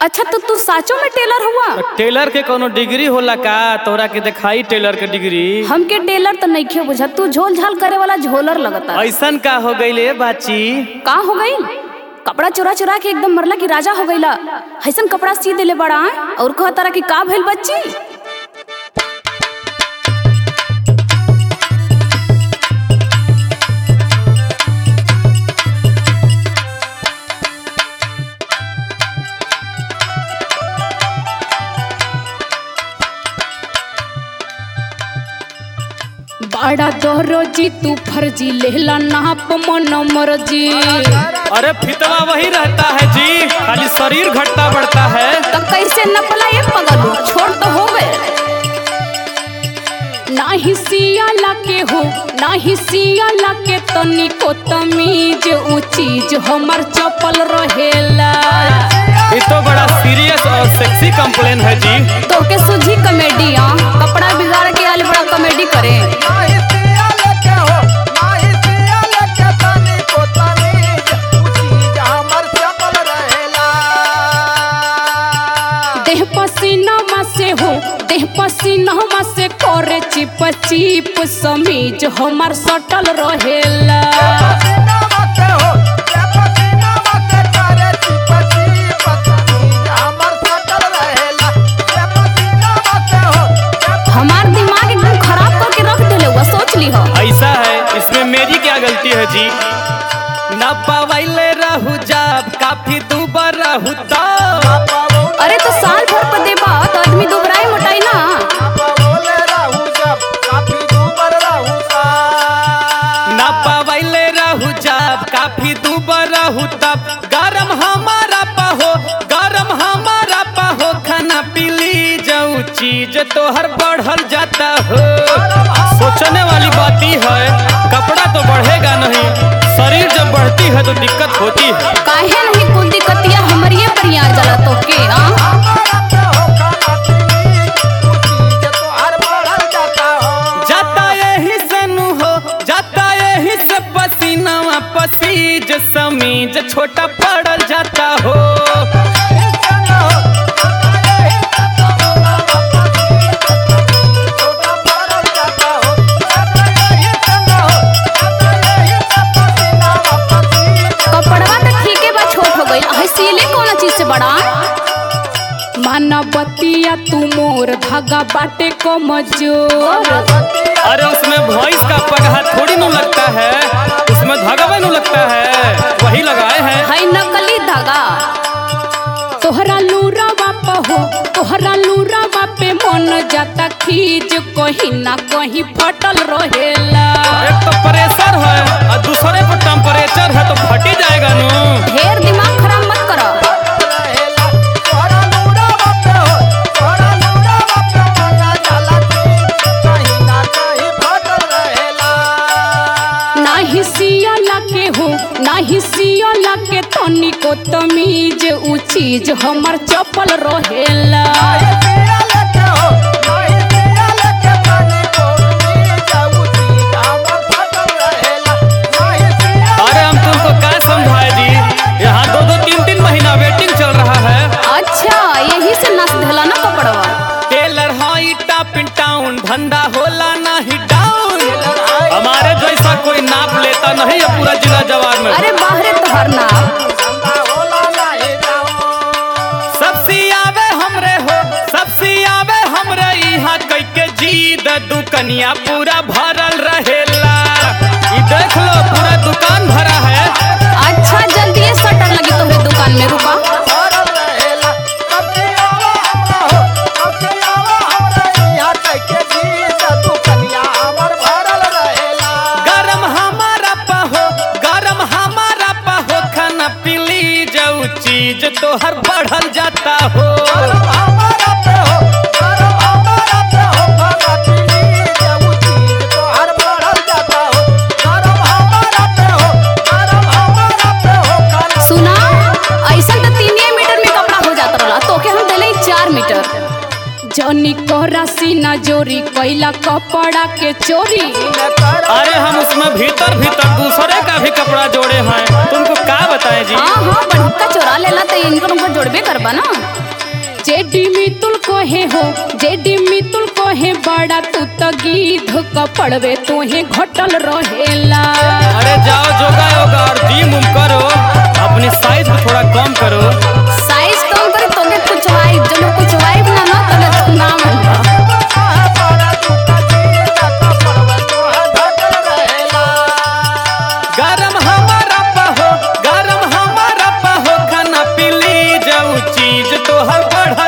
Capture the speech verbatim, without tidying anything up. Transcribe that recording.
अच्छा तो तू साचो में टेलर हुआ? टेलर के कोनो डिग्री होला का? तोरा के दिखाई टेलर के डिग्री। हमके टेलर तो नहीं बुझा, तू झोल झाल करे वाला झोलर लगता। ऐसन का हो गई बाची? का हो गई? कपड़ा चुरा चुरा के एकदम मरला की राजा हो गईला। ऐसन कपड़ा सी देले बड़ा और कह तारा की का भइल बच्ची? बड़ा दोहरोजी तू फर्जी लेला नाप मन मर्जी। अरे फितवा वही रहता है जी, खाली शरीर घटता बढ़ता है। तो कैसे नपला ये पगलू? छोड़ तो हो गए। नाही सियाला के हो नाही सियाला के तनिको तमीज, ऊ चीज हमर चपल रहेला। ये तो बड़ा सीरियस और सेक्सी कंप्लेन है जी। तो के सुझी कॉमेडिया कपड़ा बिगाड़ के आले बड़ा कॉमेडी करे। देह पसीना से हो देह पसीना से करे चिप चिप, समीज हमर सटल रहेला। हमार दिमाग एकदम खराब करके रख देले हुआ, सोच ली हो। ऐसा है, इसमें मेरी क्या गलती है जी? ना पावैले रहू जब काफी दुबर रहू तब। अरे तो साल भर पर देबा तो आदमी दुबराई मोटाई ना। ना पावैले रहू जब काफी दुबर रहू तब। गरम हमारा पाहो गरम हमारा पाहो, खाना पीली जाऊ चीज तोहर बढ़ल जाता हो। सोचने वाली बात ही है, कपड़ा तो बढ़ेगा नहीं, शरीर जब बढ़ती है तो दिक्कत होती है। काहे नहीं कुल दिक्कतिया हमरिए पर यहाँ जला तो के आ? जाता यही से नु हो जाता यही से पसीना पसीज, समीज छोटा पड़ल जाता हो। बतिया तू मोर धागा बाटे को मजोर। अरे उसमें भैंस का पगहा थोड़ी नु लगता है, उसमें धागा भी नु लगता है, वही लगाए हैं। है नकली धागा। तोहरा लूरा बाप हो तोहरा लूरा बापे मन जाता खींच, कहीं ना कहीं फटल रहेला। एक तो प्रेशर है और दूसरे पर टेम्परेचर है तो फट ही जाएगा नु। ढेर दिमाग खराब मत करो। नाही सियाला के तनिको तमीज, ऊ चीज हमर चपल रहेला। अरे हम तुमको क्या समझाए जी, यहाँ दो दो तीन तीन महीना वेटिंग चल रहा है। अच्छा यही से नस धला ना कपड़वा। Tailor high top in town, धंधा होला नहीं डाउन। हमारे जैसा कोई नाप लेता नहीं है पूरा जिला जवार में। अरे बाहरे तोहर नाप सबसे आवे हमरे हो सबसे आवे हमरे यहाँ कई के जीद, दुकनिया पूरा भरल रहेला। ये देख लो पूरा दुकान भरा है। अच्छा जल्दी शटर लगी तोहरे दुकान में, रुका। गरम हमारा पाहो गरम हमारा पाहो, खाना पीली जाऊ चीज तोहर बढ़ल जाता हो। जनी कोरा सीना जोरी कैला कपड़ा के चोरी। अरे हम उसमें भीतर भीतर दूसरे का भी कपड़ा जोड़े हैं, तुमको क्या बताएं जी। हाँ हाँ बड़का चोरा लेला तो इनको तुमको जोड़बे करबा ना। जेडी मितुल कोहे हो जेडी मितुल कोहे बड़ा तू तो गीध कपड़वे तोहे घटल रहेला। अरे जाओ जोगा योगा और जिम उम करो, अपनी साइज को थोड़ा कम करो। साइज कम करे तोके कुछ वाइब जो कुछ वाइब ना ना तो नाम गरम हमारा पहो गरम हमारा पहो खाना पीली जाऊ चीज तो हर बढ़